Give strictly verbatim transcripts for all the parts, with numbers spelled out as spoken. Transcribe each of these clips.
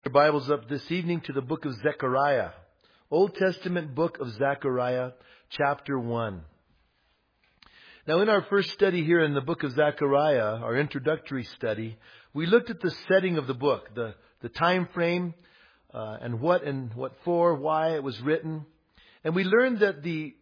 Your Bibles up this evening to the book of Zechariah, Old Testament book of Zechariah, chapter one. Now, in our first study here in the book of Zechariah, our introductory study, we looked at the setting of the book, the, the time frame, uh, and what and what for, why it was written. And we learned that the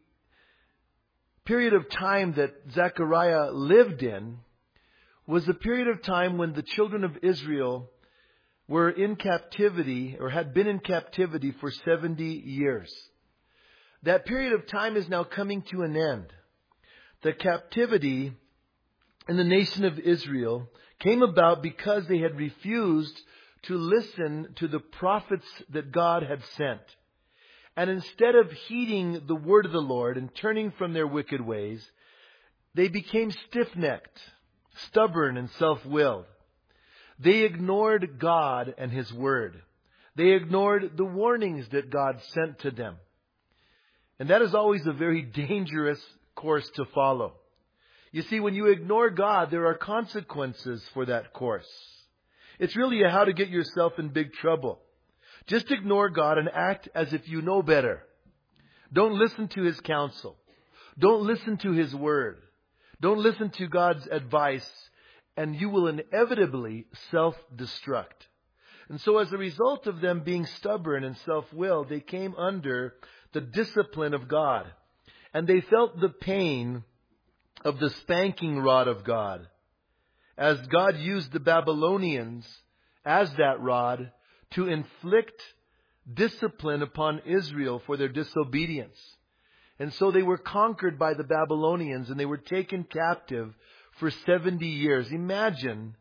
period of time that Zechariah lived in was a period of time when the children of Israel were in captivity or had been in captivity for seventy years. That period of time is now coming to an end. The captivity in the nation of Israel came about because they had refused to listen to the prophets that God had sent. And instead of heeding the word of the Lord and turning from their wicked ways, they became stiff-necked, stubborn, and self-willed. They ignored God and His Word. They ignored the warnings that God sent to them. And that is always a very dangerous course to follow. You see, when you ignore God, there are consequences for that course. It's really how to get yourself in big trouble. Just ignore God and act as if you know better. Don't listen to His counsel. Don't listen to His Word. Don't listen to God's advice. And you will inevitably self-destruct. And so as a result of them being stubborn and self-willed, they came under the discipline of God. And they felt the pain of the spanking rod of God, as God used the Babylonians as that rod to inflict discipline upon Israel for their disobedience. And so they were conquered by the Babylonians and they were taken captive for seventy years. Imagine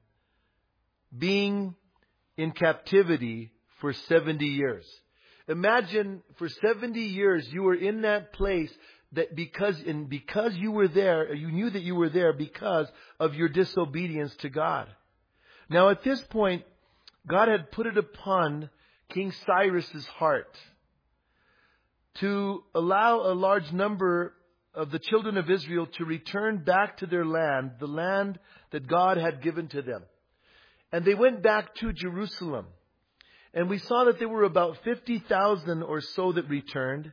being in captivity for seventy years. Imagine for seventy years you were in that place that because in because you were there, you knew that you were there because of your disobedience to God. Now at this point, God had put it upon King Cyrus's heart to allow a large number of the children of Israel to return back to their land, the land that God had given to them. And they went back to Jerusalem. And we saw that there were about fifty thousand or so that returned.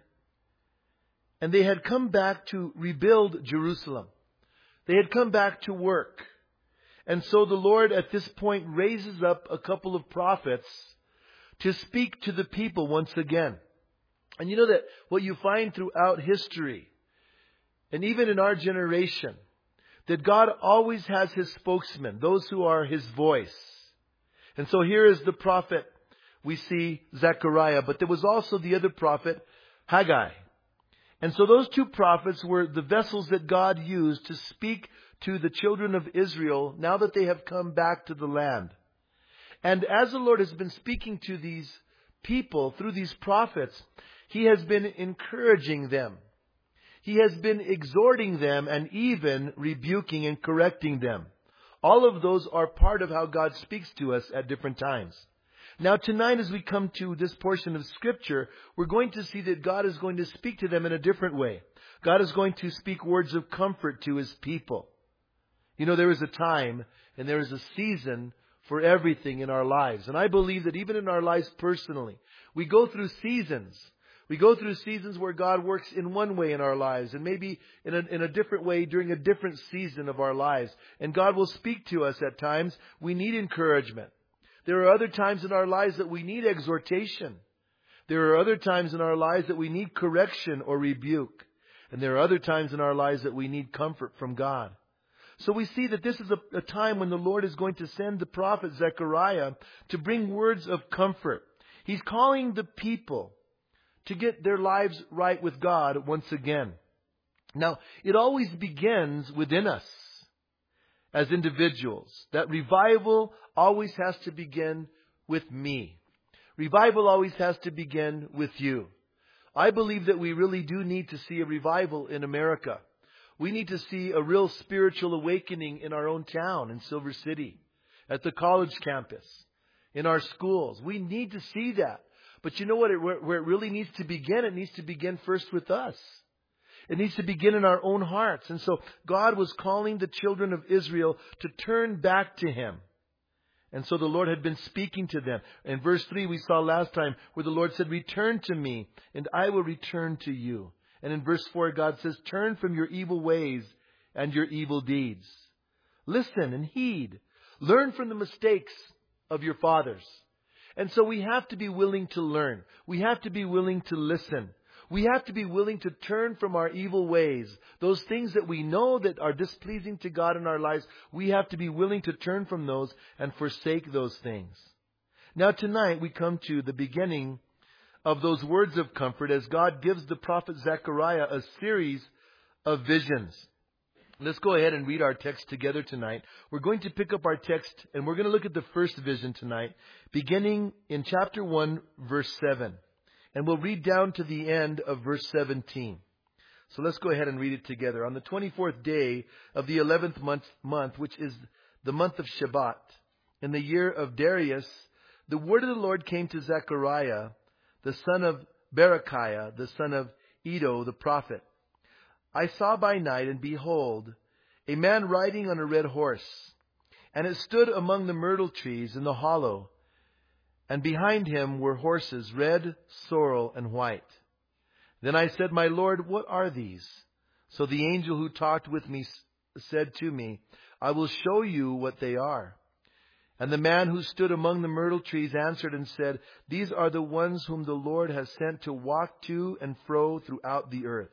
And they had come back to rebuild Jerusalem. They had come back to work. And so the Lord at this point raises up a couple of prophets to speak to the people once again. And you know that what you find throughout history, and even in our generation, that God always has His spokesmen, those who are His voice. And so here is the prophet, we see Zechariah, but there was also the other prophet, Haggai. And so those two prophets were the vessels that God used to speak to the children of Israel now that they have come back to the land. And as the Lord has been speaking to these people through these prophets, He has been encouraging them. He has been exhorting them and even rebuking and correcting them. All of those are part of how God speaks to us at different times. Now tonight as we come to this portion of Scripture, we're going to see that God is going to speak to them in a different way. God is going to speak words of comfort to His people. You know, there is a time and there is a season for everything in our lives. And I believe that even in our lives personally, we go through seasons. We go through seasons where God works in one way in our lives and maybe in a, in a different way during a different season of our lives. And God will speak to us at times. We need encouragement. There are other times in our lives that we need exhortation. There are other times in our lives that we need correction or rebuke. And there are other times in our lives that we need comfort from God. So we see that this is a, a time when the Lord is going to send the prophet Zechariah to bring words of comfort. He's calling the people to get their lives right with God once again. Now, it always begins within us as individuals. That revival always has to begin with me. Revival always has to begin with you. I believe that we really do need to see a revival in America. We need to see a real spiritual awakening in our own town, in Silver City, at the college campus, in our schools. We need to see that. But you know what? It, where, where it really needs to begin, it needs to begin first with us. It needs to begin in our own hearts. And so God was calling the children of Israel to turn back to Him. And so the Lord had been speaking to them. In verse three, we saw last time where the Lord said, return to me, and I will return to you. And in verse four, God says, turn from your evil ways and your evil deeds. Listen and heed. Learn from the mistakes of your fathers. And so we have to be willing to learn. We have to be willing to listen. We have to be willing to turn from our evil ways. Those things that we know that are displeasing to God in our lives, we have to be willing to turn from those and forsake those things. Now tonight we come to the beginning of those words of comfort as God gives the prophet Zechariah a series of visions. Let's go ahead and read our text together tonight. We're going to pick up our text and we're going to look at the first vision tonight, beginning in chapter one, verse seven. And we'll read down to the end of verse seventeen. So let's go ahead and read it together. On the twenty-fourth day of the eleventh month, month, which is the month of Shebat, in the year of Darius, the word of the Lord came to Zechariah, the son of Berechiah, the son of Iddo, the prophet. I saw by night, and behold, a man riding on a red horse, and it stood among the myrtle trees in the hollow. And behind him were horses, red, sorrel, and white. Then I said, my Lord, what are these? So the angel who talked with me said to me, I will show you what they are. And the man who stood among the myrtle trees answered and said, these are the ones whom the Lord has sent to walk to and fro throughout the earth.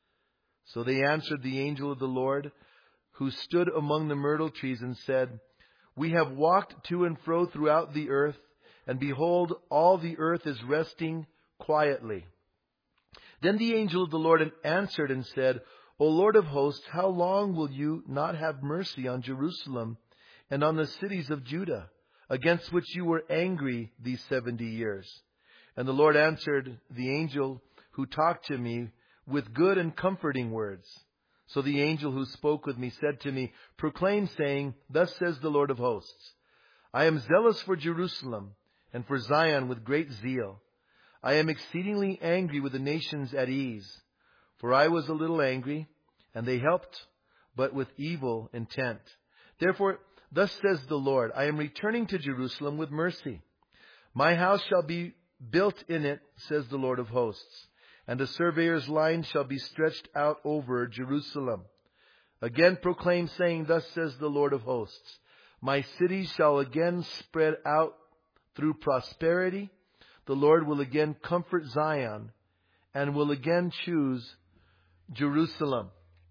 So they answered the angel of the Lord, who stood among the myrtle trees, and said, we have walked to and fro throughout the earth, and behold, all the earth is resting quietly. Then the angel of the Lord answered and said, O Lord of hosts, how long will you not have mercy on Jerusalem and on the cities of Judah, against which you were angry these seventy years? And the Lord answered the angel who talked to me with good and comforting words. So the angel who spoke with me said to me, proclaim, saying, thus says the Lord of hosts, I am zealous for Jerusalem and for Zion with great zeal. I am exceedingly angry with the nations at ease. For I was a little angry, and they helped, but with evil intent. Therefore, thus says the Lord, I am returning to Jerusalem with mercy. My house shall be built in it, says the Lord of hosts, and a surveyor's line shall be stretched out over Jerusalem. Again proclaim, saying, thus says the Lord of hosts, my city shall again spread out through prosperity. The Lord will again comfort Zion and will again choose Jerusalem.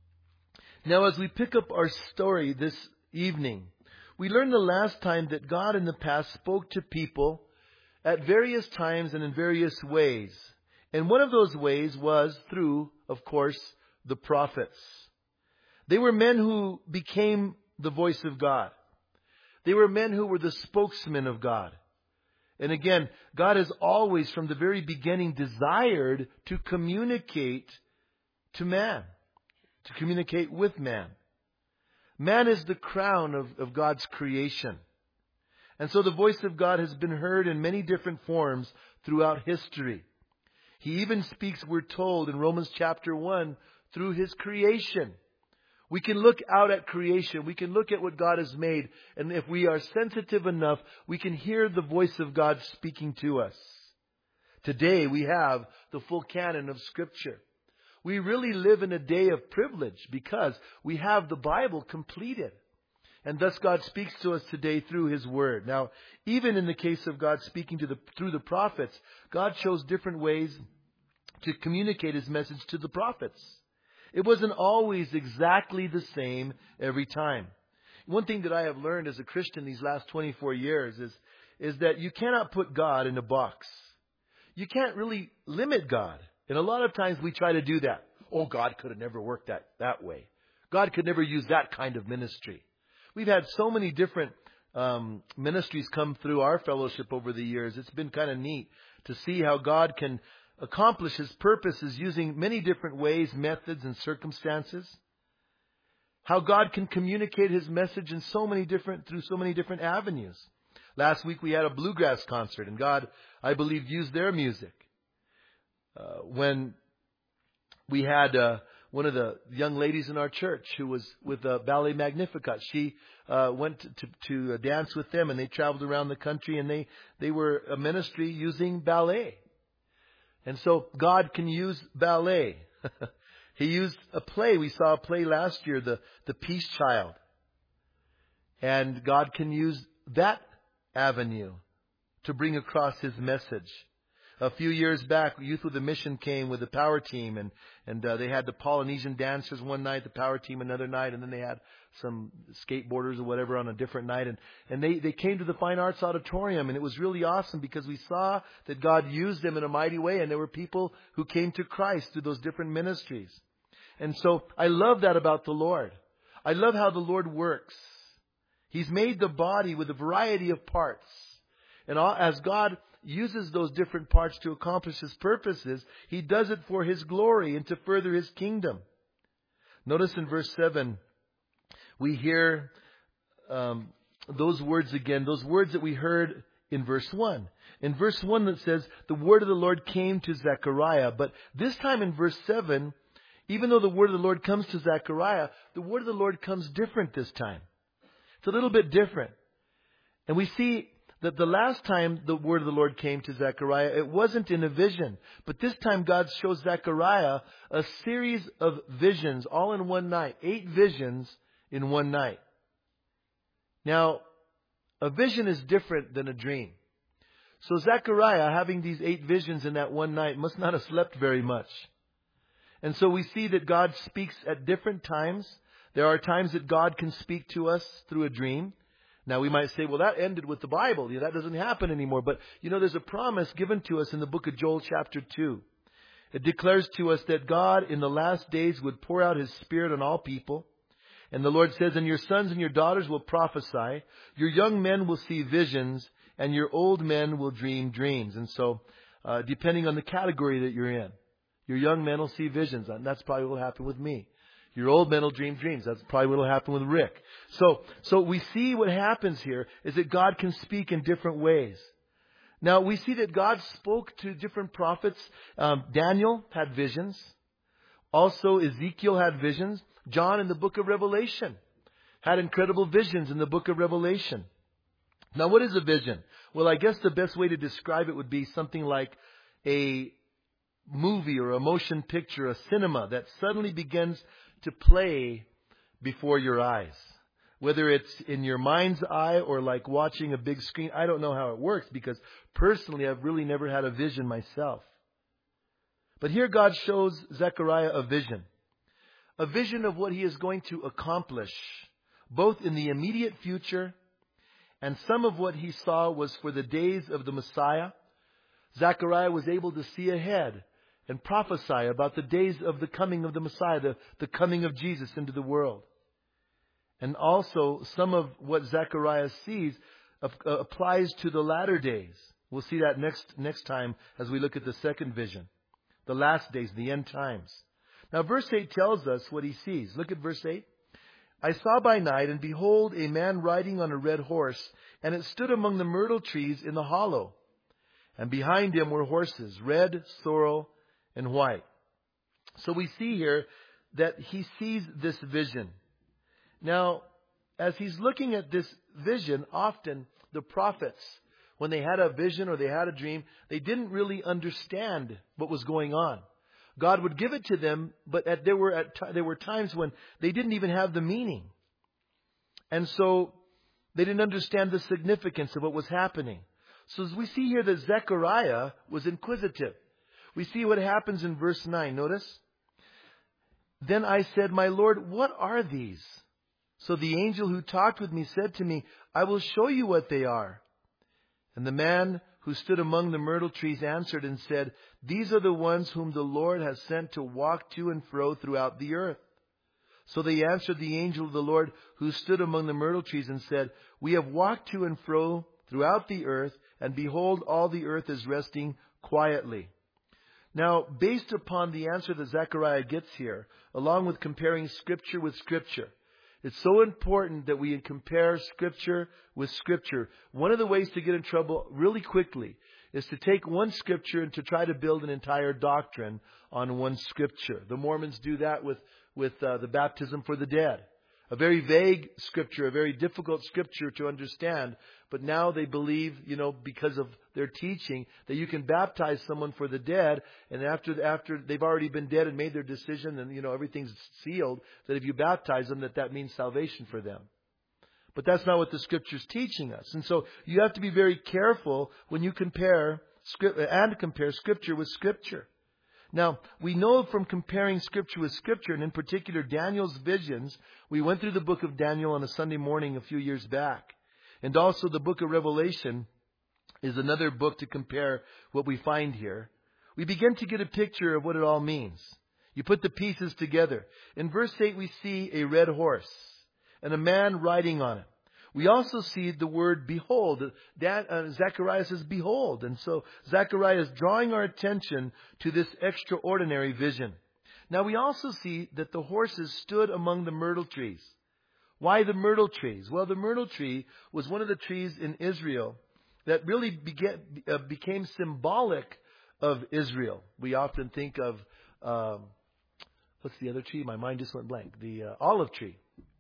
Now, as we pick up our story this evening, we learned the last time that God in the past spoke to people at various times and in various ways. And one of those ways was through, of course, the prophets. They were men who became the voice of God. They were men who were the spokesmen of God. And again, God has always, from the very beginning, desired to communicate to man, to communicate with man. Man is the crown of, of God's creation. And so the voice of God has been heard in many different forms throughout history. He even speaks, we're told in Romans chapter one, through His creation. We can look out at creation. We can look at what God has made. And if we are sensitive enough, we can hear the voice of God speaking to us. Today we have the full canon of Scripture. We really live in a day of privilege because we have the Bible completed. And thus God speaks to us today through His Word. Now, even in the case of God speaking to the, through the prophets, God chose different ways to communicate His message to the prophets. It wasn't always exactly the same every time. One thing that I have learned as a Christian these last twenty-four years is, is that you cannot put God in a box. You can't really limit God. And a lot of times we try to do that. Oh, God could have never worked that, that way. God could never use that kind of ministry. We've had so many different um, ministries come through our fellowship over the years. It's been kind of neat to see how God can accomplish His purposes using many different ways, methods, and circumstances. How God can communicate His message in so many different, through so many different avenues. Last week we had a bluegrass concert, and God, I believe, used their music. Uh, when we had uh, one of the young ladies in our church who was with uh, Ballet Magnificat. She uh, went to, to, to dance with them, and they traveled around the country, and they, they were a ministry using ballet. And so God can use ballet. He used a play. We saw a play last year, the, the Peace Child. And God can use that avenue to bring across His message. A few years back, Youth with a Mission came with the power team, and, and uh, they had the Polynesian dancers one night, the power team another night, and then they had some skateboarders or whatever on a different night. And, and they, they came to the Fine Arts Auditorium, and it was really awesome because we saw that God used them in a mighty way, and there were people who came to Christ through those different ministries. And so I love that about the Lord. I love how the Lord works. He's made the body with a variety of parts. And all, as God uses those different parts to accomplish His purposes, He does it for His glory and to further His kingdom. Notice in verse seven, we hear um, those words again, those words that we heard in verse one. In verse one it says, the word of the Lord came to Zechariah. But this time in verse seven, even though the word of the Lord comes to Zechariah, the word of the Lord comes different this time. It's a little bit different. And we see that the last time the word of the Lord came to Zechariah, it wasn't in a vision. But this time God shows Zechariah a series of visions all in one night. Eight visions in one night. Now, a vision is different than a dream. So Zechariah, having these eight visions in that one night, must not have slept very much. And so we see that God speaks at different times. There are times that God can speak to us through a dream. Now we might say, well, that ended with the Bible. You know, that doesn't happen anymore. But, you know, there's a promise given to us in the book of Joel chapter two. It declares to us that God in the last days would pour out His Spirit on all people. And the Lord says, and your sons and your daughters will prophesy. Your young men will see visions. And your old men will dream dreams. And so, uh, depending on the category that you're in, your young men will see visions. And that's probably what will happen with me. Your old men will dream dreams. That's probably what will happen with Rick. So, so we see what happens here is that God can speak in different ways. Now, we see that God spoke to different prophets. Um, Daniel had visions. Also, Ezekiel had visions. John in the book of Revelation had incredible visions in the book of Revelation. Now, what is a vision? Well, I guess the best way to describe it would be something like a movie or a motion picture, a cinema that suddenly begins to play before your eyes. Whether it's in your mind's eye or like watching a big screen, I don't know how it works because personally I've really never had a vision myself. But here God shows Zechariah a vision. A vision of what he is going to accomplish, both in the immediate future, and some of what he saw was for the days of the Messiah. Zechariah was able to see ahead and prophesy about the days of the coming of the Messiah, the, the coming of Jesus into the world. And also, some of what Zechariah sees uh, applies to the latter days. We'll see that next, next time as we look at the second vision. The last days, the end times. Now, verse eight tells us what he sees. Look at verse eight. I saw by night, and behold, a man riding on a red horse, and it stood among the myrtle trees in the hollow. And behind him were horses, red, sorrel, and white. So we see here that he sees this vision. Now, as he's looking at this vision, often the prophets, when they had a vision or they had a dream, they didn't really understand what was going on. God would give it to them, but at, there were at, there were times when they didn't even have the meaning. And so they didn't understand the significance of what was happening. So as we see here that Zechariah was inquisitive. We see what happens in verse nine. Notice. Then I said, my Lord, what are these? So the angel who talked with me said to me, I will show you what they are. And the man who stood among the myrtle trees answered and said, these are the ones whom the Lord has sent to walk to and fro throughout the earth. So they answered the angel of the Lord who stood among the myrtle trees and said, we have walked to and fro throughout the earth, and behold, all the earth is resting quietly. Now, based upon the answer that Zechariah gets here, along with comparing Scripture with Scripture, it's so important that we compare Scripture with Scripture. One of the ways to get in trouble really quickly is to take one Scripture and to try to build an entire doctrine on one Scripture. The Mormons do that with, with uh, the baptism for the dead. A very vague Scripture, a very difficult Scripture to understand. But now they believe, you know, because of their teaching, that you can baptize someone for the dead. And after after they've already been dead and made their decision and, you know, everything's sealed, that if you baptize them, that that means salvation for them. But that's not what the Scripture's teaching us. And so you have to be very careful when you compare and compare Scripture with Scripture. Now, we know from comparing Scripture with Scripture, and in particular Daniel's visions, we went through the book of Daniel on a Sunday morning a few years back. And also the book of Revelation is another book to compare what we find here. We begin to get a picture of what it all means. You put the pieces together. In verse eight we see a red horse and a man riding on it. We also see the word behold. That, uh, Zechariah says behold. And so Zechariah is drawing our attention to this extraordinary vision. Now we also see that the horses stood among the myrtle trees. Why the myrtle trees? Well, the myrtle tree was one of the trees in Israel that really began, uh, became symbolic of Israel. We often think of, um, what's the other tree? My mind just went blank. The uh, olive tree.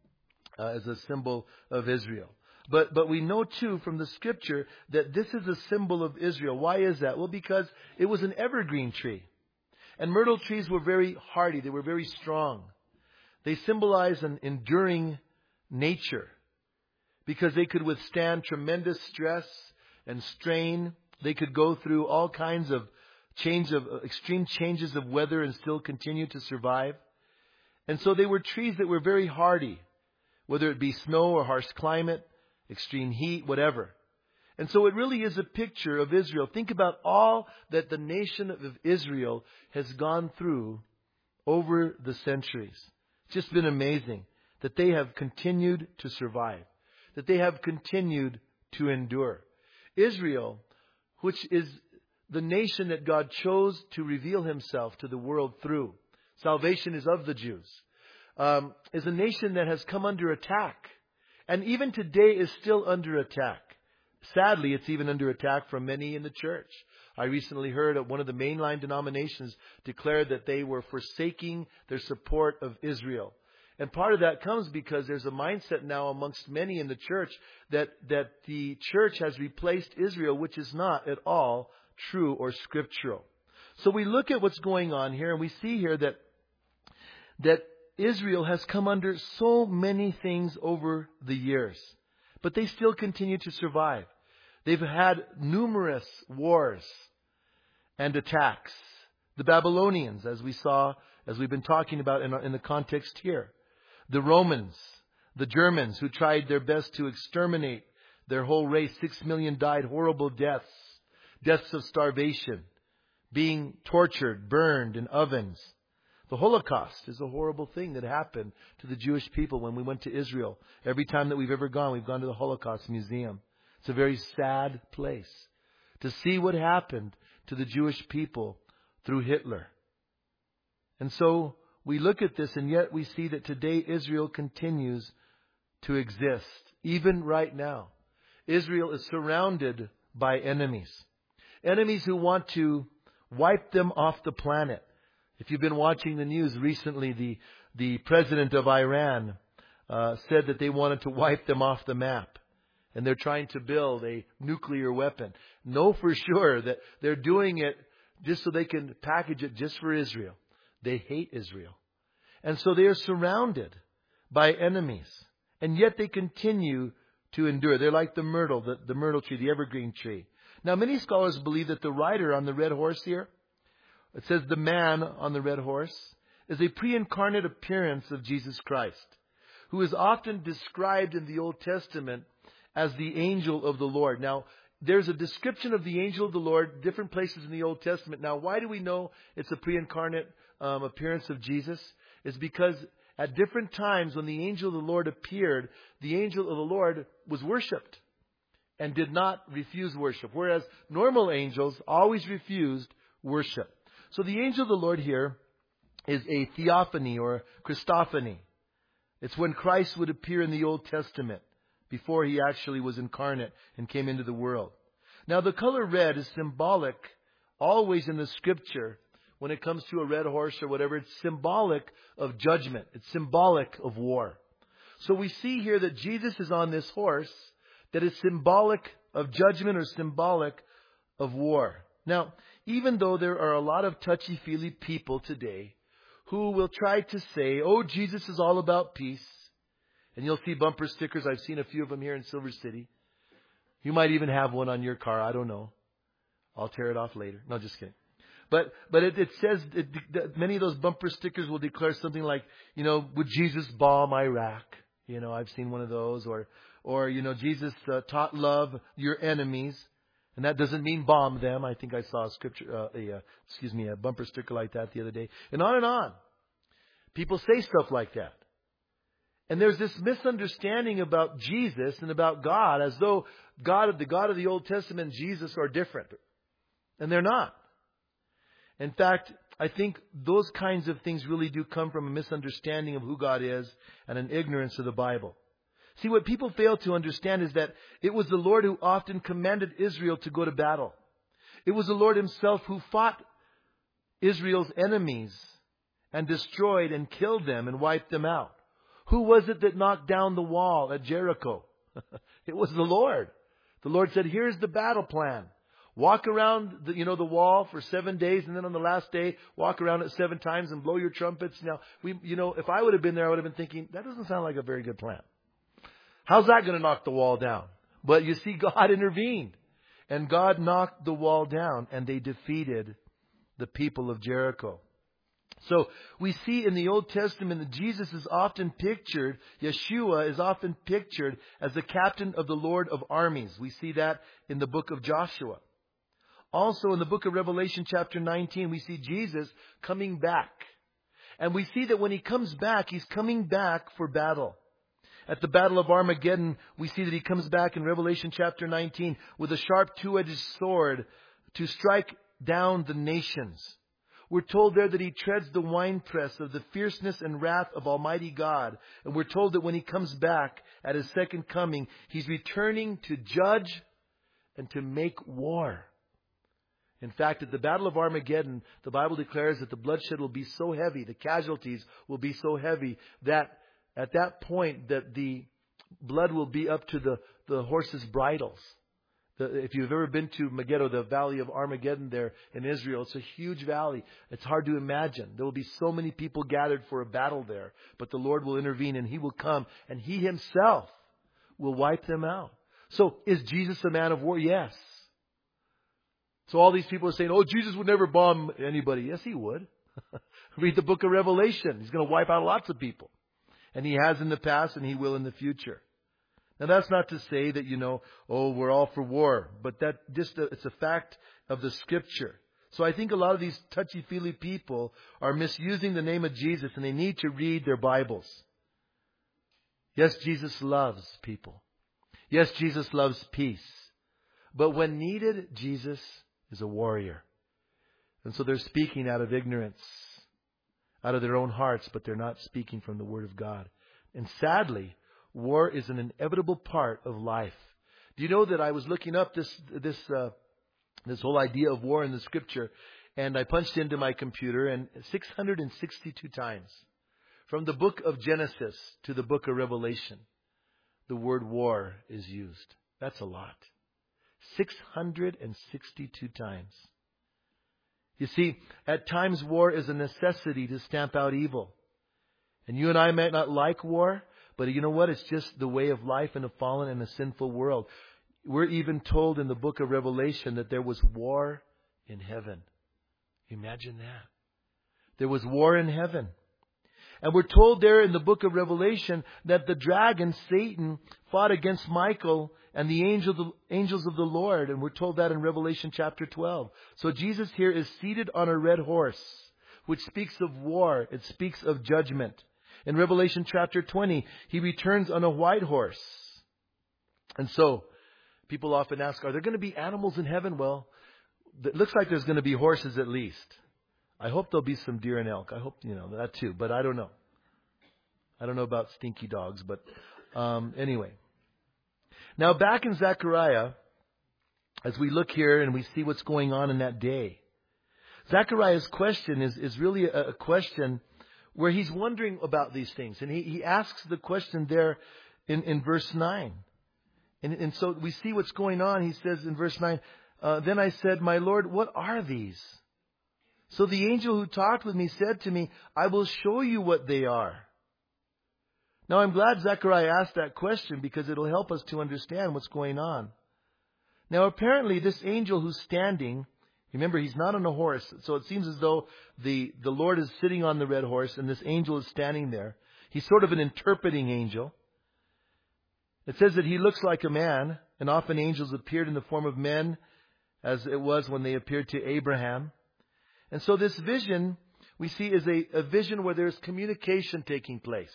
Uh, as a symbol of Israel. But but we know too from the Scripture that this is a symbol of Israel. Why is that? Well, because it was an evergreen tree. And myrtle trees were very hardy. They were very strong. They symbolize an enduring nature because they could withstand tremendous stress and strain. They could go through all kinds of change of extreme changes of weather and still continue to survive. And so they were trees that were very hardy. Whether it be snow or harsh climate, extreme heat, whatever. And so it really is a picture of Israel. Think about all that the nation of Israel has gone through over the centuries. It's just been amazing that they have continued to survive, that they have continued to endure. Israel, which is the nation that God chose to reveal Himself to the world through. Salvation is of the Jews. Um, is a nation that has come under attack. And even today is still under attack. Sadly, it's even under attack from many in the church. I recently heard of one of the mainline denominations declare that they were forsaking their support of Israel. And part of that comes because there's a mindset now amongst many in the church that, that the church has replaced Israel, which is not at all true or scriptural. So we look at what's going on here and we see here that that Israel has come under so many things over the years, but they still continue to survive. They've had numerous wars and attacks. The Babylonians, as we saw, as we've been talking about in, in the context here. The Romans, the Germans, who tried their best to exterminate their whole race. Six million died horrible deaths, deaths of starvation, being tortured, burned in ovens. The Holocaust is a horrible thing that happened to the Jewish people when we went to Israel. Every time that we've ever gone, we've gone to the Holocaust Museum. It's a very sad place to see what happened to the Jewish people through Hitler. And so we look at this, and yet we see that today Israel continues to exist, even right now. Israel is surrounded by enemies. Enemies who want to wipe them off the planet. If you've been watching the news recently, the, the president of Iran uh, said that they wanted to wipe them off the map. And they're trying to build a nuclear weapon. Know for sure that they're doing it just so they can package it just for Israel. They hate Israel. And so they are surrounded by enemies. And yet they continue to endure. They're like the myrtle, the, the myrtle tree, the evergreen tree. Now many scholars believe that the rider on the red horse here, it says the man on the red horse, is a pre-incarnate appearance of Jesus Christ, who is often described in the Old Testament as the angel of the Lord. Now, there's a description of the angel of the Lord, different places in the Old Testament. Now, why do we know it's a pre-incarnate um, appearance of Jesus? It's because at different times when the angel of the Lord appeared, the angel of the Lord was worshipped and did not refuse worship, whereas normal angels always refused worship. So the angel of the Lord here is a theophany or Christophany. It's when Christ would appear in the Old Testament before He actually was incarnate and came into the world. Now, the color red is symbolic always in the Scripture. When it comes to a red horse or whatever, it's symbolic of judgment. It's symbolic of war. So we see here that Jesus is on this horse that is symbolic of judgment or symbolic of war. Now, even though there are a lot of touchy-feely people today who will try to say, oh, Jesus is all about peace. And you'll see bumper stickers. I've seen a few of them here in Silver City. You might even have one on your car. I don't know. I'll tear it off later. No, just kidding. But but it, it says, it, that many of those bumper stickers will declare something like, you know, would Jesus bomb Iraq? You know, I've seen one of those. Or, or you know, Jesus uh, taught love your enemies. And that doesn't mean bomb them. I think I saw a scripture, uh, a, uh, excuse me, a bumper sticker like that the other day. And on and on. People say stuff like that. And there's this misunderstanding about Jesus and about God, as though God, the God of the Old Testament and Jesus are different. And they're not. In fact, I think those kinds of things really do come from a misunderstanding of who God is and an ignorance of the Bible. See, what people fail to understand is that it was the Lord who often commanded Israel to go to battle. It was the Lord Himself who fought Israel's enemies and destroyed and killed them and wiped them out. Who was it that knocked down the wall at Jericho? It was the Lord. The Lord said, here's the battle plan. Walk around the, you know, the wall for seven days, and then on the last day, walk around it seven times and blow your trumpets. Now, we, you know, if I would have been there, I would have been thinking, that doesn't sound like a very good plan. How's that going to knock the wall down? But you see, God intervened. And God knocked the wall down, and they defeated the people of Jericho. So we see in the Old Testament that Jesus is often pictured, Yeshua is often pictured as the captain of the Lord of armies. We see that in the book of Joshua. Also in the book of Revelation chapter nineteen, we see Jesus coming back. And we see that when He comes back, He's coming back for battle. At the Battle of Armageddon, we see that He comes back in Revelation chapter nineteen with a sharp two-edged sword to strike down the nations. We're told there that He treads the winepress of the fierceness and wrath of Almighty God. And we're told that when He comes back at His second coming, He's returning to judge and to make war. In fact, at the Battle of Armageddon, the Bible declares that the bloodshed will be so heavy, the casualties will be so heavy, that at that point that the blood will be up to the, the horses' bridles. The, if you've ever been to Megiddo, the valley of Armageddon there in Israel, it's a huge valley. It's hard to imagine. There will be so many people gathered for a battle there. But the Lord will intervene and He will come and He Himself will wipe them out. So is Jesus a man of war? Yes. So all these people are saying, oh, Jesus would never bomb anybody. Yes, He would. Read the book of Revelation. He's going to wipe out lots of people. And He has in the past and He will in the future. Now that's not to say that, you know, oh, we're all for war. But that just a, it's a fact of the Scripture. So I think a lot of these touchy-feely people are misusing the name of Jesus, and they need to read their Bibles. Yes, Jesus loves people. Yes, Jesus loves peace. But when needed, Jesus is a warrior. And so they're speaking out of ignorance, out of their own hearts, but they're not speaking from the Word of God. And sadly, war is an inevitable part of life. Do you know that I was looking up this this uh, this whole idea of war in the Scripture, and I punched into my computer, and six hundred sixty-two times, from the book of Genesis to the book of Revelation, the word war is used. That's a lot. six hundred sixty-two times. You see, at times war is a necessity to stamp out evil. And you and I might not like war, but you know what? It's just the way of life in a fallen and a sinful world. We're even told in the book of Revelation that there was war in heaven. Imagine that. There was war in heaven. And we're told there in the book of Revelation that the dragon, Satan, fought against Michael and the angel, angels of the Lord. And we're told that in Revelation chapter twelve. So Jesus here is seated on a red horse, which speaks of war. It speaks of judgment. In Revelation chapter twenty, He returns on a white horse. And so, people often ask, are there going to be animals in heaven? Well, it looks like there's going to be horses at least. I hope there'll be some deer and elk. I hope, you know, that too. But I don't know. I don't know about stinky dogs. But um, anyway. Now back in Zechariah, as we look here and we see what's going on in that day. Zechariah's question is, is really a, a question where he's wondering about these things. And he, he asks the question there in, in verse nine. And, and so we see what's going on. He says in verse nine, uh, Then I said, My Lord, what are these? So the angel who talked with me said to me, I will show you what they are. Now I'm glad Zechariah asked that question because it'll help us to understand what's going on. Now apparently this angel who's standing, remember he's not on a horse, so it seems as though the, the Lord is sitting on the red horse and this angel is standing there. He's sort of an interpreting angel. It says that he looks like a man, and often angels appeared in the form of men, as it was when they appeared to Abraham. And so this vision, we see, is a, a vision where there's communication taking place.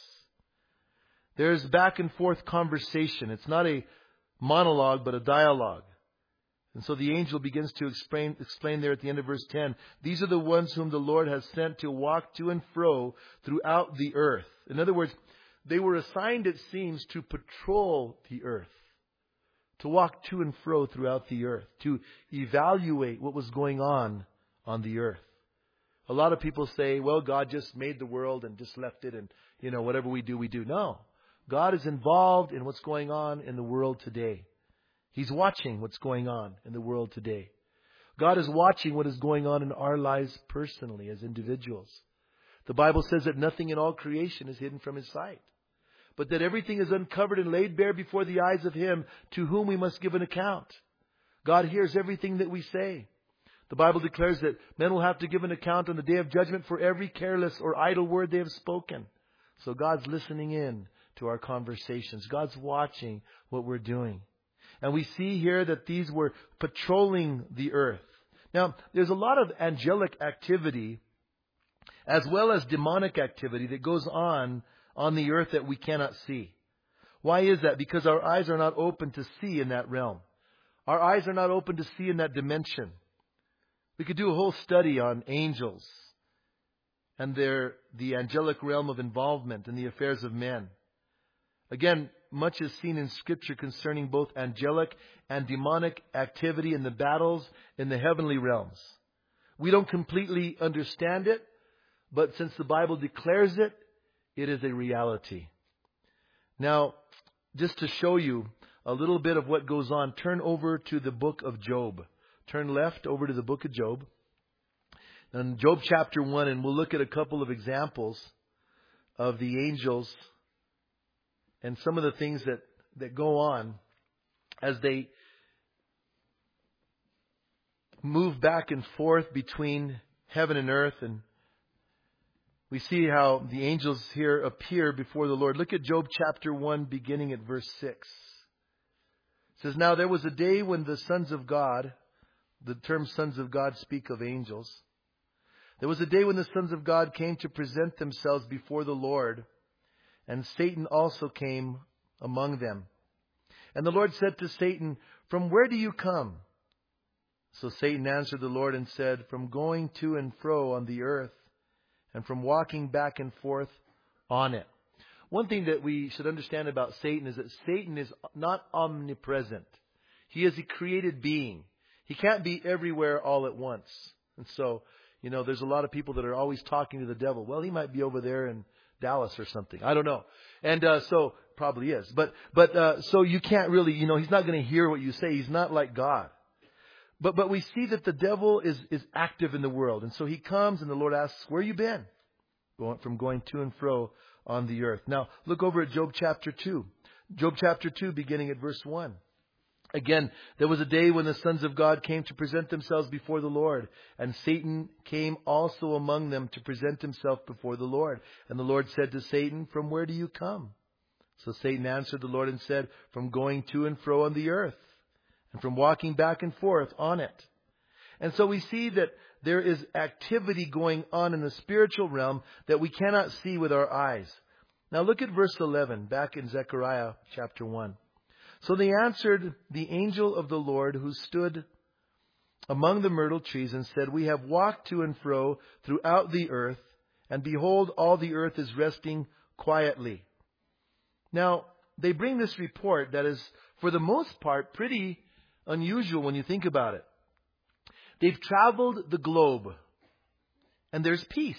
There's back and forth conversation. It's not a monologue, but a dialogue. And so the angel begins to explain, explain there at the end of verse ten, These are the ones whom the Lord has sent to walk to and fro throughout the earth. In other words, they were assigned, it seems, to patrol the earth, to walk to and fro throughout the earth, to evaluate what was going on on the earth. A lot of people say, well, God just made the world and just left it and, you know, whatever we do, we do. No. God is involved in what's going on in the world today. He's watching what's going on in the world today. God is watching what is going on in our lives personally as individuals. The Bible says that nothing in all creation is hidden from His sight, but that everything is uncovered and laid bare before the eyes of Him to whom we must give an account. God hears everything that we say. The Bible declares that men will have to give an account on the day of judgment for every careless or idle word they have spoken. So God's listening in to our conversations. God's watching what we're doing. And we see here that these were patrolling the earth. Now, there's a lot of angelic activity as well as demonic activity that goes on on the earth that we cannot see. Why is that? Because our eyes are not open to see in that realm. Our eyes are not open to see in that dimension. We could do a whole study on angels and their the angelic realm of involvement in the affairs of men. Again, much is seen in Scripture concerning both angelic and demonic activity in the battles in the heavenly realms. We don't completely understand it, but since the Bible declares it, it is a reality. Now, just to show you a little bit of what goes on, turn over to the book of Job. Turn left over to the book of Job. And Job chapter one, and we'll look at a couple of examples of the angels and some of the things that, that go on as they move back and forth between heaven and earth. And we see how the angels here appear before the Lord. Look at Job chapter one, beginning at verse six. It says, Now there was a day when the sons of God, the term sons of God speak of angels. There was a day when the sons of God came to present themselves before the Lord, and Satan also came among them. And the Lord said to Satan, From where do you come? So Satan answered the Lord and said, From going to and fro on the earth, and from walking back and forth on it. One thing that we should understand about Satan is that Satan is not omnipresent. He is a created being. He can't be everywhere all at once. And so, you know, there's a lot of people that are always talking to the devil. Well, he might be over there in Dallas or something. I don't know. And uh, so, probably is. But, but uh, so you can't really, you know, he's not going to hear what you say. He's not like God. But but we see that the devil is, is active in the world. And so he comes and the Lord asks, where you been? Going, from going to and fro on the earth. Now, look over at Job chapter two. Job chapter two, beginning at verse one. Again, there was a day when the sons of God came to present themselves before the Lord, and Satan came also among them to present himself before the Lord. And the Lord said to Satan, From where do you come? So Satan answered the Lord and said, From going to and fro on the earth, and from walking back and forth on it. And so we see that there is activity going on in the spiritual realm that we cannot see with our eyes. Now look at verse eleven, back in Zechariah chapter one. So they answered the angel of the Lord who stood among the myrtle trees and said, We have walked to and fro throughout the earth, and behold, all the earth is resting quietly. Now, they bring this report that is, for the most part, pretty unusual when you think about it. They've traveled the globe, and there's peace.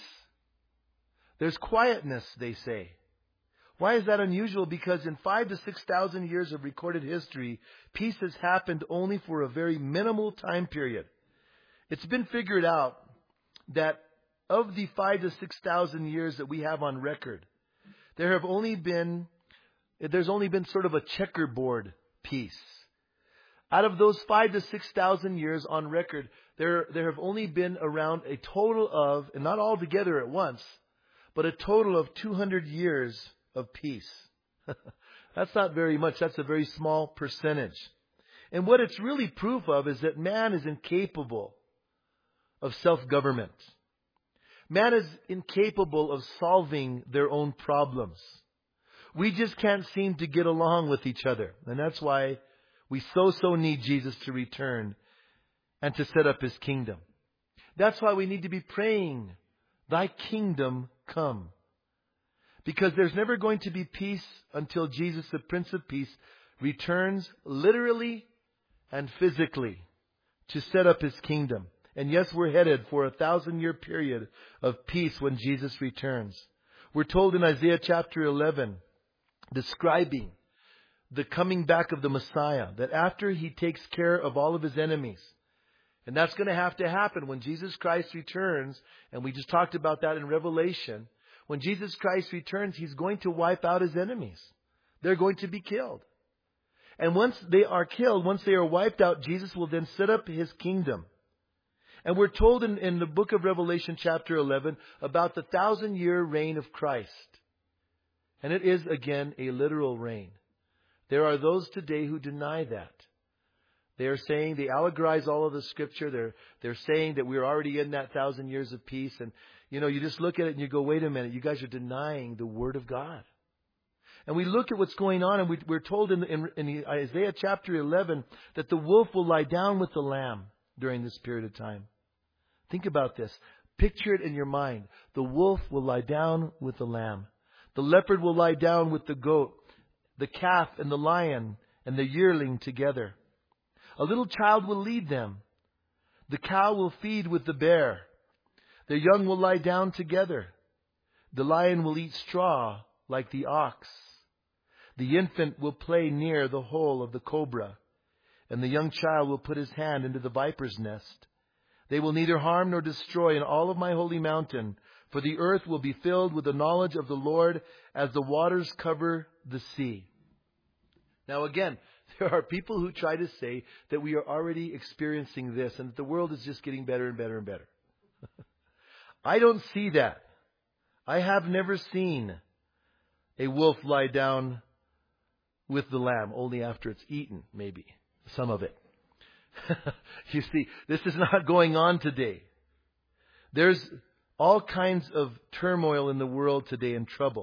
There's quietness, they say. Why is that unusual? Because in five to six thousand years of recorded history, peace has happened only for a very minimal time period. It's been figured out that of the five to six thousand years that we have on record, there have only been there's only been sort of a checkerboard peace. Out of those five to six thousand years on record, there there have only been around a total of, and not all together at once, but a total of two hundred years of peace. That's not very much. That's a very small percentage. And what it's really proof of is that man is incapable of self-government. Man is incapable of solving their own problems. We just can't seem to get along with each other. And that's why we so, so need Jesus to return and to set up His kingdom. That's why we need to be praying, Thy kingdom come. Because there's never going to be peace until Jesus, the Prince of Peace, returns literally and physically to set up His kingdom. And yes, we're headed for a thousand year period of peace when Jesus returns. We're told in Isaiah chapter eleven, describing the coming back of the Messiah, that after He takes care of all of His enemies, and that's going to have to happen when Jesus Christ returns, and we just talked about that in Revelation. When Jesus Christ returns, He's going to wipe out His enemies. They're going to be killed. And once they are killed, once they are wiped out, Jesus will then set up His kingdom. And we're told in, in the book of Revelation chapter eleven about the thousand year reign of Christ. And it is again a literal reign. There are those today who deny that. They are saying, they allegorize all of the Scripture. They're, they're saying that we're already in that thousand years of peace. And, you know, you just look at it and you go, wait a minute, you guys are denying the Word of God. And we look at what's going on, and we, we're told in, in, in Isaiah chapter eleven that the wolf will lie down with the lamb during this period of time. Think about this. Picture it in your mind. The wolf will lie down with the lamb. The leopard will lie down with the goat. The calf and the lion and the yearling together. A little child will lead them. The cow will feed with the bear. Their young will lie down together. The lion will eat straw like the ox. The infant will play near the hole of the cobra. And the young child will put his hand into the viper's nest. They will neither harm nor destroy in all of my holy mountain, for the earth will be filled with the knowledge of the Lord as the waters cover the sea. Now again, there are people who try to say that we are already experiencing this and that the world is just getting better and better and better. I don't see that. I have never seen a wolf lie down with the lamb, only after it's eaten, maybe, some of it. You see, this is not going on today. There's all kinds of turmoil in the world today and trouble.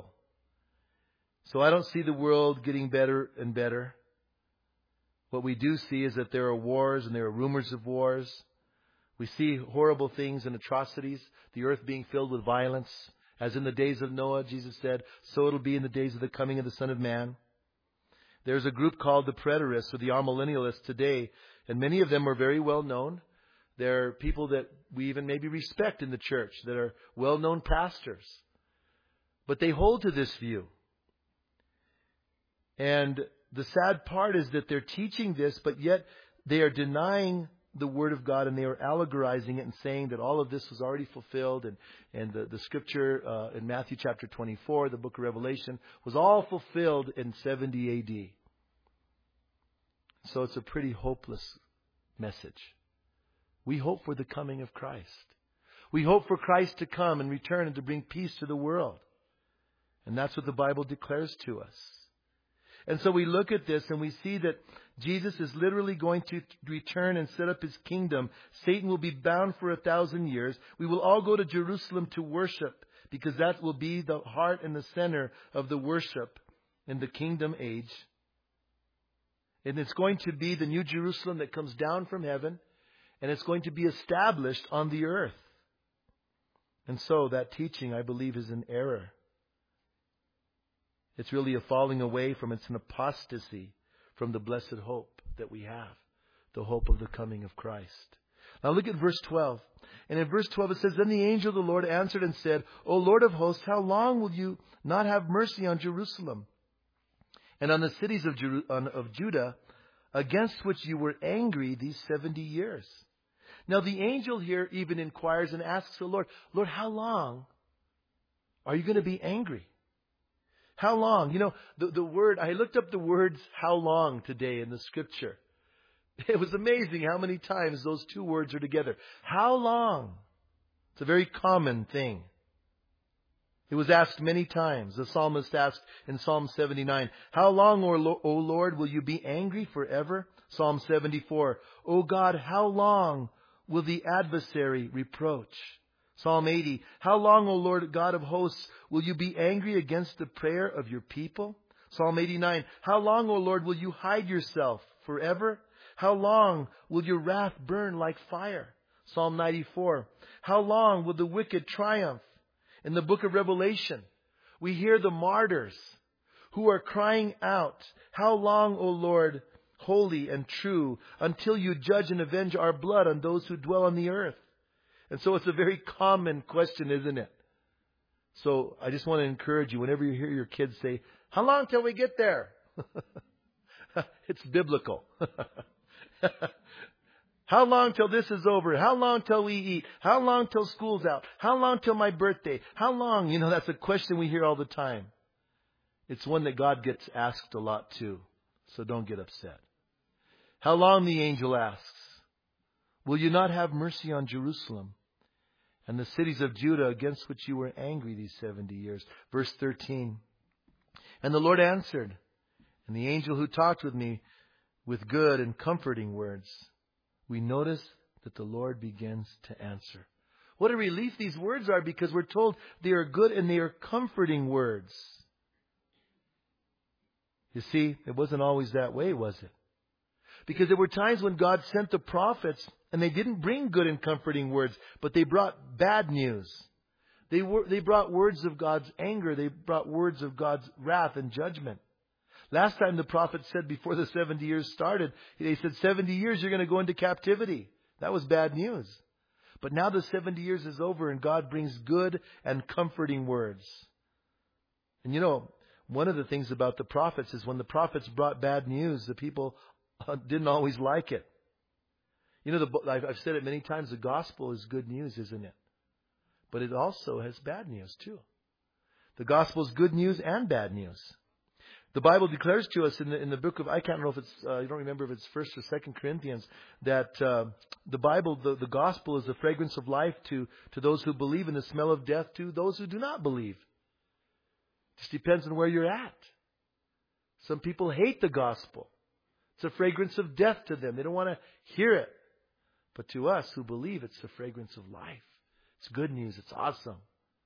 So I don't see the world getting better and better. What we do see is that there are wars and there are rumors of wars. We see horrible things and atrocities, the earth being filled with violence. As in the days of Noah, Jesus said, so it'll be in the days of the coming of the Son of Man. There's a group called the preterists or the amillennialists today, and many of them are very well known. They're people that we even maybe respect in the church, that are well-known pastors. But they hold to this view. And the sad part is that they're teaching this, but yet they are denying the Word of God, and they are allegorizing it and saying that all of this was already fulfilled. And, and the, the scripture uh, in Matthew chapter twenty-four, the book of Revelation, was all fulfilled in seventy A D. So it's a pretty hopeless message. We hope for the coming of Christ. We hope for Christ to come and return and to bring peace to the world. And that's what the Bible declares to us. And so we look at this and we see that Jesus is literally going to return and set up His kingdom. Satan will be bound for a thousand years. We will all go to Jerusalem to worship, because that will be the heart and the center of the worship in the kingdom age. And it's going to be the new Jerusalem that comes down from heaven, and it's going to be established on the earth. And so that teaching, I believe, is an error. It's really a falling away from, it's an apostasy from the blessed hope that we have. the hope of the coming of Christ. Now look at verse twelve. And in verse twelve it says, Then the angel of the Lord answered and said, O Lord of hosts, how long will you not have mercy on Jerusalem and on the cities of, Jeru- on, of Judah, against which you were angry these seventy years? Now the angel here even inquires and asks the Lord, Lord, how long are you going to be angry? How long? You know, the, the word, I looked up the words how long today in the scripture. It was amazing how many times those two words are together. How long? It's a very common thing. It was asked many times. The psalmist asked in Psalm seventy-nine, How long, O Lord, will you be angry forever? Psalm seventy-four, O God, how long will the adversary reproach? Psalm eighty, How long, O Lord God of hosts, will you be angry against the prayer of your people? Psalm eighty-nine, How long, O Lord, will you hide yourself forever? How long will your wrath burn like fire? Psalm ninety-four, How long will the wicked triumph? In the book of Revelation, we hear the martyrs who are crying out, How long, O Lord, holy and true, until you judge and avenge our blood on those who dwell on the earth? And so it's a very common question, isn't it? So I just want to encourage you, whenever you hear your kids say, How long till we get there? It's biblical. How long till this is over? How long till we eat? How long till school's out? How long till my birthday? How long? You know, that's a question we hear all the time. It's one that God gets asked a lot too. So don't get upset. How long, the angel asks, will you not have mercy on Jerusalem and the cities of Judah against which you were angry these seventy years? Verse thirteen. And the Lord answered, and the angel who talked with me with good and comforting words. We notice that the Lord begins to answer. What a relief these words are, because we're told they are good and they are comforting words. You see, it wasn't always that way, was it? Because there were times when God sent the prophets and they didn't bring good and comforting words, but they brought bad news. They were, they brought words of God's anger. They brought words of God's wrath and judgment. Last time the prophet said, before the seventy years started, they said, seventy years you're going to go into captivity. That was bad news. But now the seventy years is over and God brings good and comforting words. And you know, one of the things about the prophets is when the prophets brought bad news, the people didn't always like it. You know, the, I've said it many times, the gospel is good news, isn't it? But it also has bad news too. The gospel is good news and bad news. The Bible declares to us in the in the book of, I can't know if it's, uh, I don't remember if it's First or Second Corinthians, that uh, the Bible, the, the gospel is the fragrance of life to, to those who believe, and the smell of death to those who do not believe. It just depends on where you're at. Some people hate the gospel. It's a fragrance of death to them. They don't want to hear it. But to us who believe, it's the fragrance of life. It's good news. It's awesome.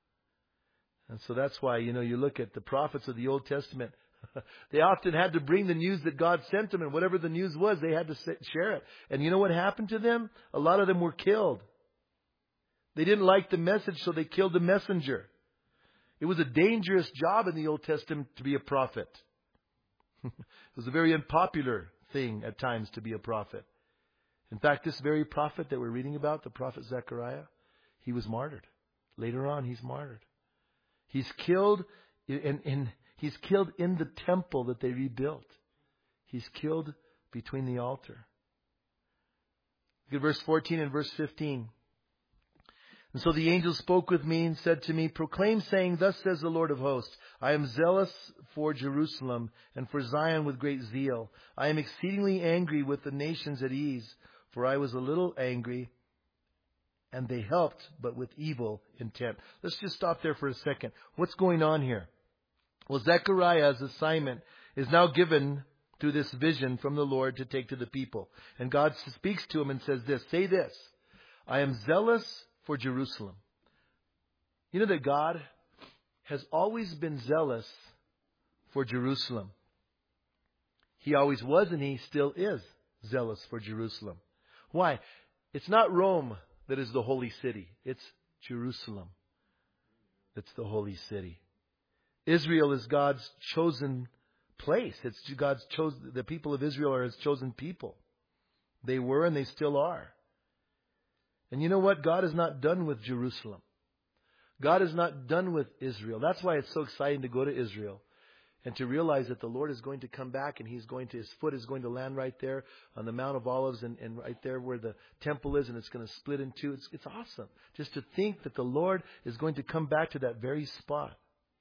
And so that's why, you know, you look at the prophets of the Old Testament. They often had to bring the news that God sent them, and whatever the news was, they had to share it. And you know what happened to them? A lot of them were killed. They didn't like the message, so they killed the messenger. It was a dangerous job in the Old Testament to be a prophet. It was a very unpopular thing at times to be a prophet. In fact, this very prophet that we're reading about, the prophet Zechariah, he was martyred. Later on, he's martyred. He's killed in... in He's killed in the temple that they rebuilt. He's killed between the altar. Look at verse fourteen and verse fifteen. And so the angel spoke with me and said to me, Proclaim, saying, Thus says the Lord of hosts, I am zealous for Jerusalem and for Zion with great zeal. I am exceedingly angry with the nations at ease, for I was a little angry, and they helped, but with evil intent. Let's just stop there for a second. What's going on here? Well, Zechariah's assignment is now given through this vision from the Lord to take to the people. And God speaks to him and says this, say this, I am zealous for Jerusalem. You know that God has always been zealous for Jerusalem. He always was, and He still is zealous for Jerusalem. Why? It's not Rome that is the holy city. It's Jerusalem that's the holy city. Israel is God's chosen place. It's God's chosen. The people of Israel are His chosen people. They were and they still are. And you know what? God is not done with Jerusalem. God is not done with Israel. That's why it's so exciting to go to Israel and to realize that the Lord is going to come back and He's going to, His foot is going to land right there on the Mount of Olives and, and right there where the temple is, and it's going to split in two. It's, it's awesome just to think that the Lord is going to come back to that very spot.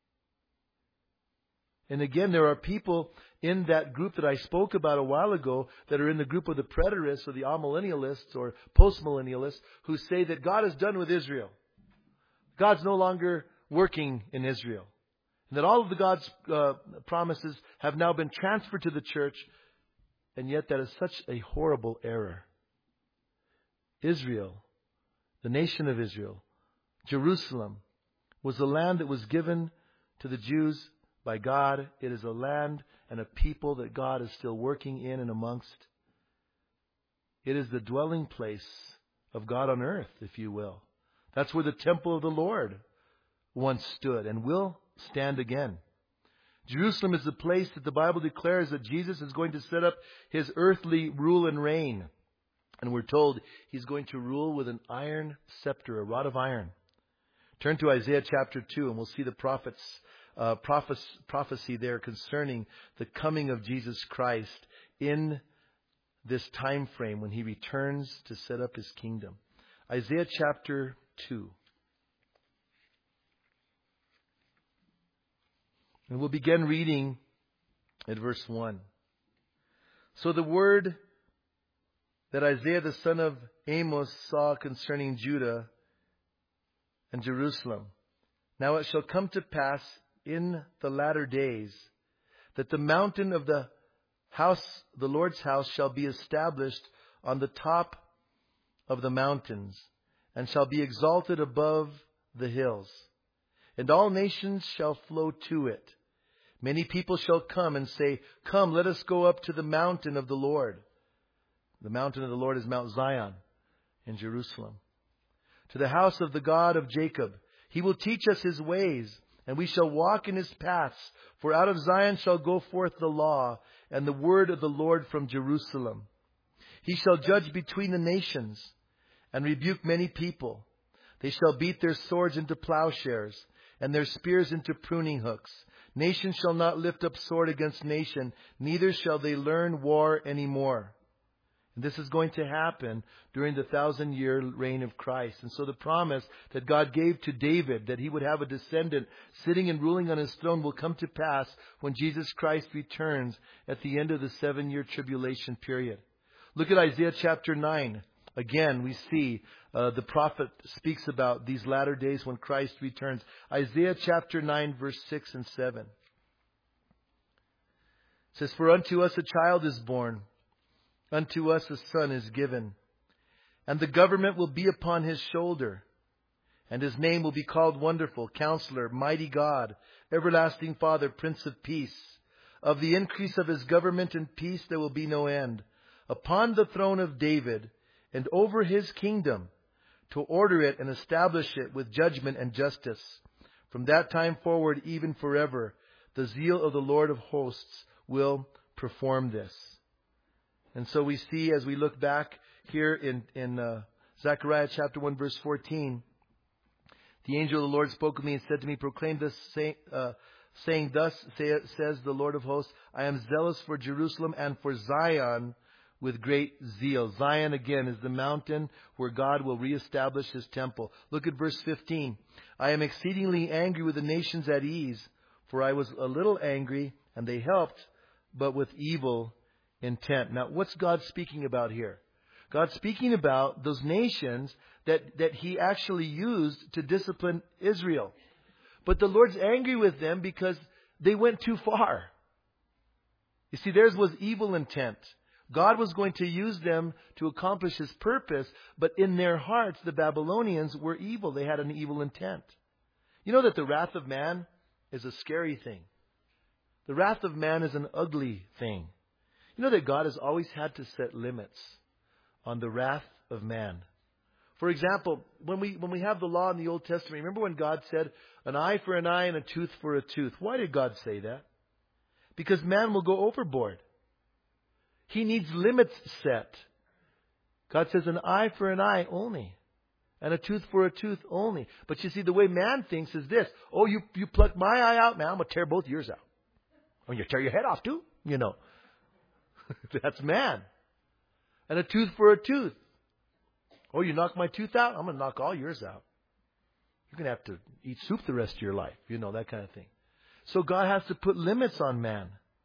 And again, there are people in that group that I spoke about a while ago that are in the group of the preterists or the amillennialists or postmillennialists who say that God is done with Israel. God's no longer working in Israel. And that all of the God's uh, promises have now been transferred to the church. And yet that is such a horrible error. Israel, the nation of Israel, Jerusalem, was the land that was given to the Jews by God. It is a land and a people that God is still working in and amongst. It is the dwelling place of God on earth, if you will. That's where the temple of the Lord once stood and will stand again. Jerusalem is the place that the Bible declares that Jesus is going to set up His earthly rule and reign. And we're told He's going to rule with an iron scepter, a rod of iron. Turn to Isaiah chapter two and we'll see the prophet's uh, prophes- prophecy there concerning the coming of Jesus Christ in this time frame when He returns to set up His kingdom. Isaiah chapter two. And we'll begin reading at verse one. So the word that Isaiah the son of Amos saw concerning Judah and Jerusalem. Now it shall come to pass in the latter days that the mountain of the house, the Lord's house, shall be established on the top of the mountains and shall be exalted above the hills. And all nations shall flow to it. Many people shall come and say, Come, let us go up to the mountain of the Lord. The mountain of the Lord is Mount Zion in Jerusalem. To the house of the God of Jacob. He will teach us His ways, and we shall walk in His paths. For out of Zion shall go forth the law, and the word of the Lord from Jerusalem. He shall judge between the nations, and rebuke many people. They shall beat their swords into plowshares, and their spears into pruning hooks. Nation shall not lift up sword against nation, neither shall they learn war any more. And this is going to happen during the thousand year reign of Christ. And so the promise that God gave to David that he would have a descendant sitting and ruling on his throne will come to pass when Jesus Christ returns at the end of the seven year tribulation period. Look at Isaiah chapter nine. Again, we see uh, the prophet speaks about these latter days when Christ returns. Isaiah chapter nine, verse six and seven. It says, For unto us a child is born, unto us a son is given, and the government will be upon His shoulder, and His name will be called Wonderful, Counselor, Mighty God, Everlasting Father, Prince of Peace. Of the increase of His government and peace there will be no end, upon the throne of David, and over His kingdom, to order it and establish it with judgment and justice. From that time forward, even forever, the zeal of the Lord of hosts will perform this. And so we see, as we look back here in, in uh, Zechariah chapter one, verse fourteen, the angel of the Lord spoke to me and said to me, Proclaim this, say, uh, saying, Thus say, says the Lord of hosts, I am zealous for Jerusalem and for Zion with great zeal. Zion, again, is the mountain where God will reestablish His temple. Look at verse fifteen. I am exceedingly angry with the nations at ease, for I was a little angry, and they helped, but with evil intent. Now, what's God speaking about here? God's speaking about those nations that, that He actually used to discipline Israel. But the Lord's angry with them because they went too far. You see, theirs was evil intent. God was going to use them to accomplish His purpose, but in their hearts, the Babylonians were evil. They had an evil intent. You know that the wrath of man is a scary thing. The wrath of man is an ugly thing. You know that God has always had to set limits on the wrath of man. For example, when we when we have the law in the Old Testament, remember when God said, an eye for an eye and a tooth for a tooth? Why did God say that? Because man will go overboard. He needs limits set. God says an eye for an eye only. And a tooth for a tooth only. But you see, the way man thinks is this. Oh, you, you pluck my eye out, man, I'm going to tear both yours out. Or you tear your head off too, you know. That's man. And a tooth for a tooth. Oh, you knock my tooth out, I'm going to knock all yours out. You're going to have to eat soup the rest of your life. You know, that kind of thing. So God has to put limits on man.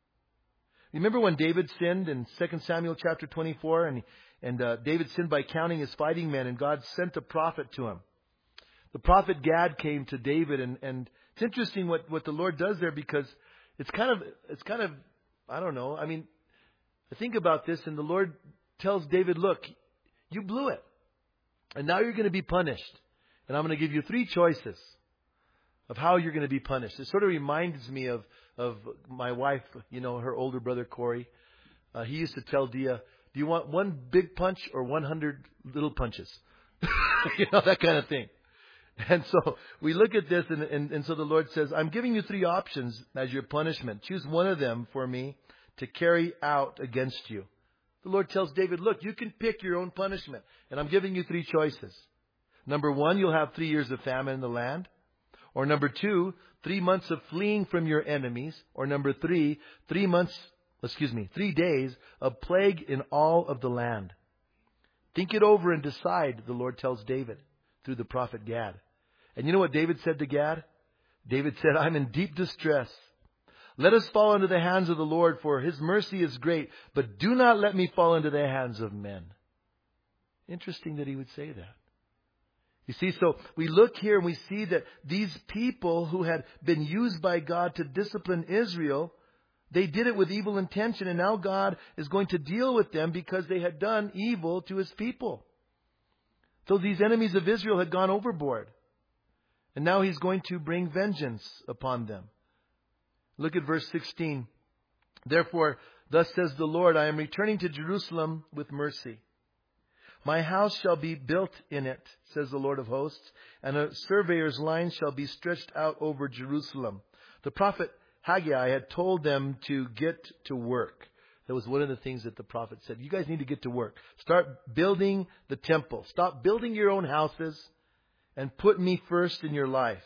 You remember when David sinned in Second Samuel chapter twenty-four, and and uh, David sinned by counting his fighting men, and God sent a prophet to him. The prophet Gad came to David, and, and it's interesting what, what the Lord does there, because it's kind of it's kind of I don't know. I mean, think about this, and the Lord tells David, "Look, you blew it, and now you're going to be punished, and I'm going to give you three choices of how you're going to be punished." It sort of reminds me of of my wife, you know, her older brother Corey. Uh, he used to tell Dia, "Do you want one big punch or one hundred little punches?" You know, that kind of thing. And so we look at this, and, and, and so the Lord says, "I'm giving you three options as your punishment. Choose one of them for me to carry out against you." The Lord tells David, "Look, you can pick your own punishment, and I'm giving you three choices. Number one, you'll have three years of famine in the land. Or number two, three months of fleeing from your enemies. Or number three, three months, excuse me, three days of plague in all of the land. Think it over and decide," the Lord tells David through the prophet Gad. And you know what David said to Gad? David said, "I'm in deep distress. Let us fall into the hands of the Lord, for His mercy is great, but do not let me fall into the hands of men." Interesting that he would say that. You see, so we look here and we see that these people who had been used by God to discipline Israel, they did it with evil intention, and now God is going to deal with them because they had done evil to His people. So these enemies of Israel had gone overboard, and now He's going to bring vengeance upon them. Look at verse sixteen. "Therefore, thus says the Lord, I am returning to Jerusalem with mercy. My house shall be built in it, says the Lord of hosts, and a surveyor's line shall be stretched out over Jerusalem." The prophet Haggai had told them to get to work. That was one of the things that the prophet said. You guys need to get to work. Start building the temple. Stop building your own houses and put me first in your life.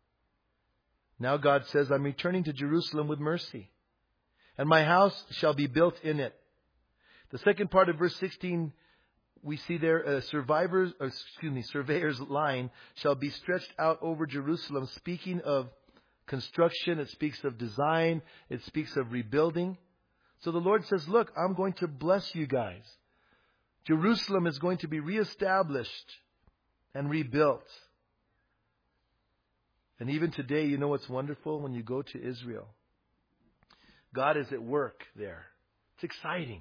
Now God says, "I'm returning to Jerusalem with mercy, and my house shall be built in it." The second part of verse sixteen, we see there, a survivor's, or excuse me, surveyor's line shall be stretched out over Jerusalem. Speaking of construction, it speaks of design, it speaks of rebuilding. So the Lord says, "Look, I'm going to bless you guys. Jerusalem is going to be reestablished and rebuilt." And even today, you know what's wonderful? When you go to Israel, God is at work there. It's exciting.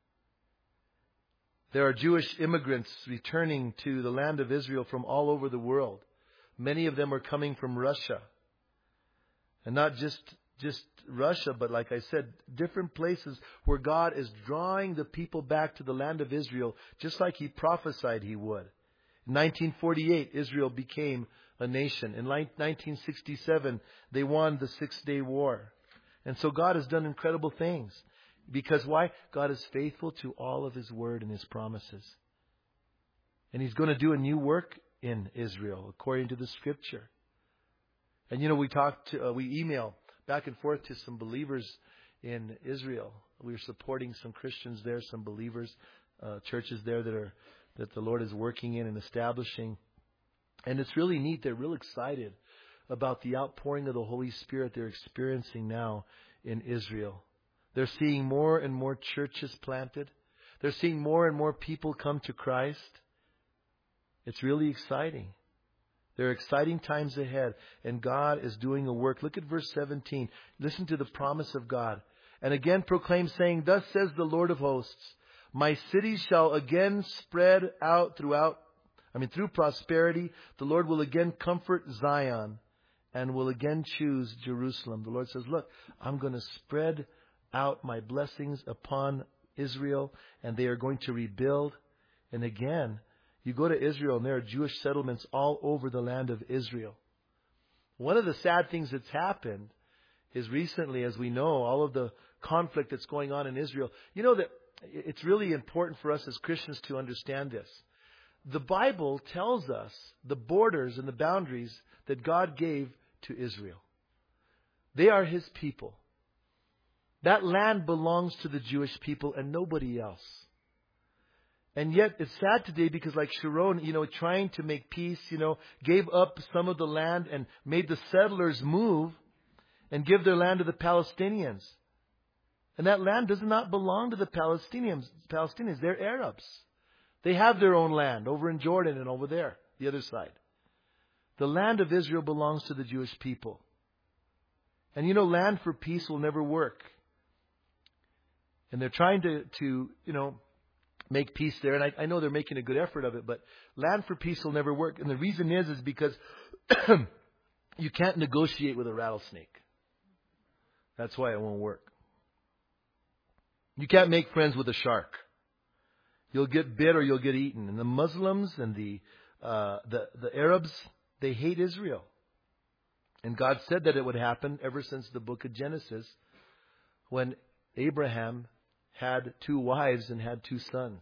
There are Jewish immigrants returning to the land of Israel from all over the world. Many of them are coming from Russia. And not just, just Russia, but like I said, different places where God is drawing the people back to the land of Israel, just like He prophesied He would. In nineteen forty-eight, Israel became a nation. In nineteen sixty-seven, they won the Six-Day War. And so God has done incredible things. Because why? God is faithful to all of His word and His promises. And He's going to do a new work in Israel, according to the Scripture. And you know, we talked, to, uh, we email back and forth to some believers in Israel. We're supporting some Christians there, some believers, uh, churches there that are that the Lord is working in and establishing. And it's really neat. They're real excited about the outpouring of the Holy Spirit they're experiencing now in Israel. They're seeing more and more churches planted. They're seeing more and more people come to Christ. It's really exciting. There are exciting times ahead, and God is doing a work. Look at verse seventeen. Listen to the promise of God. "And again proclaim, saying, Thus says the Lord of hosts, my cities shall again spread out throughout, I mean, through prosperity. The Lord will again comfort Zion and will again choose Jerusalem." The Lord says, look, I'm going to spread out my blessings upon Israel, and they are going to rebuild. And again, you go to Israel and there are Jewish settlements all over the land of Israel. One of the sad things that's happened is recently, as we know, all of the conflict that's going on in Israel. You know that it's really important for us as Christians to understand this. The Bible tells us the borders and the boundaries that God gave to Israel. They are His people. That land belongs to the Jewish people and nobody else. And yet it's sad today because like Sharon, you know, trying to make peace, you know, gave up some of the land and made the settlers move and give their land to the Palestinians. And that land does not belong to the Palestinians. Palestinians, they're Arabs. They have their own land over in Jordan and over there, the other side. The land of Israel belongs to the Jewish people. And you know, land for peace will never work. And they're trying to, to you know, make peace there. And I, I know they're making a good effort of it, but land for peace will never work. And the reason is, is because you can't negotiate with a rattlesnake. That's why it won't work. You can't make friends with a shark. You'll get bit or you'll get eaten. And the Muslims and the, uh, the, the Arabs, they hate Israel. And God said that it would happen ever since the book of Genesis, when Abraham had two wives and had two sons.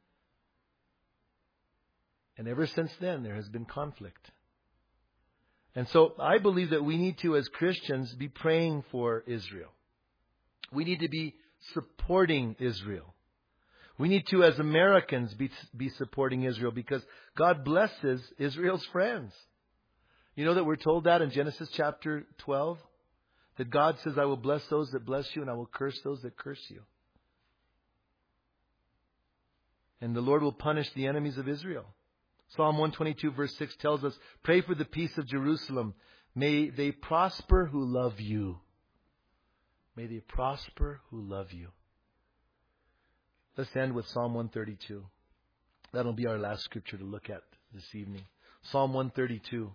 And ever since then, there has been conflict. And so I believe that we need to, as Christians, be praying for Israel. We need to be supporting Israel. We need to, as Americans, be, be supporting Israel because God blesses Israel's friends. You know that we're told that in Genesis chapter twelve? That God says, I will bless those that bless you and I will curse those that curse you. And the Lord will punish the enemies of Israel. Psalm one twenty-two verse six tells us, pray for the peace of Jerusalem. May they prosper who love you. May they prosper who love you. Let's end with Psalm one thirty-two. That'll be our last scripture to look at this evening. Psalm one thirty-two.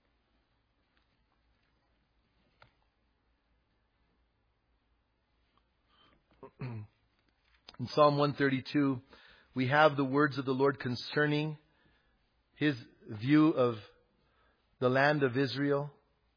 In Psalm one thirty-two, we have the words of the Lord concerning His view of the land of Israel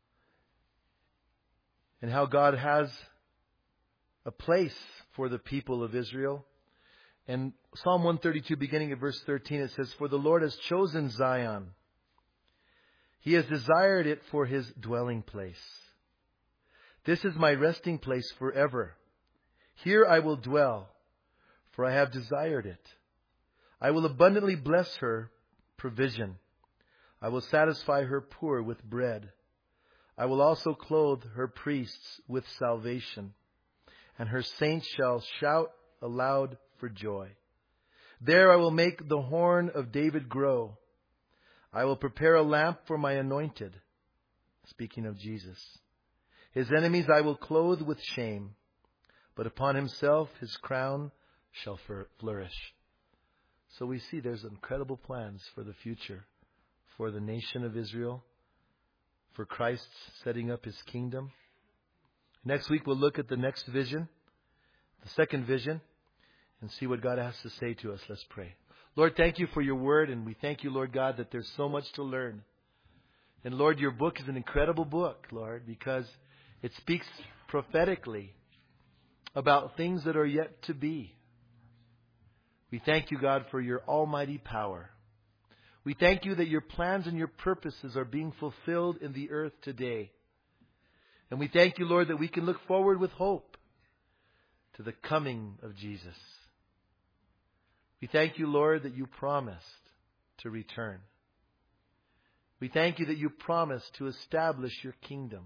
and how God has a place for the people of Israel. And Psalm one thirty-two, beginning at verse thirteen, it says, for the Lord has chosen Zion. He has desired it for His dwelling place. This is my resting place forever. Here I will dwell, for I have desired it. I will abundantly bless her provision. I will satisfy her poor with bread. I will also clothe her priests with salvation, and her saints shall shout aloud for joy. There I will make the horn of David grow. I will prepare a lamp for my anointed. Speaking of Jesus. His enemies I will clothe with shame, but upon Himself His crown shall flourish. So we see there's incredible plans for the future, for the nation of Israel, for Christ setting up His kingdom. Next week we'll look at the next vision, the second vision, and see what God has to say to us. Let's pray. Lord, thank You for Your word, and we thank You, Lord God, that there's so much to learn. And Lord, Your book is an incredible book, Lord, because it speaks prophetically about things that are yet to be. We thank You, God, for Your almighty power. We thank You that Your plans and Your purposes are being fulfilled in the earth today. And we thank You, Lord, that we can look forward with hope to the coming of Jesus. We thank You, Lord, that You promised to return. We thank You that You promised to establish Your kingdom.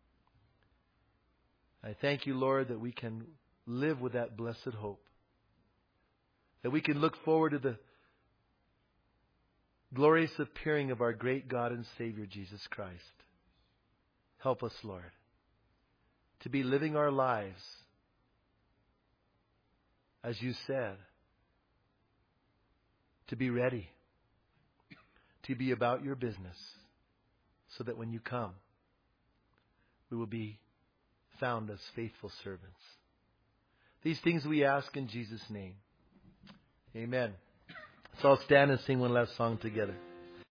I thank You, Lord, that we can live with that blessed hope. That we can look forward to the glorious appearing of our great God and Savior, Jesus Christ. Help us, Lord, to be living our lives as You said, to be ready, to be about Your business, so that when You come, we will be found as faithful servants. These things we ask in Jesus' name. Amen. So I'll stand and sing one last song together.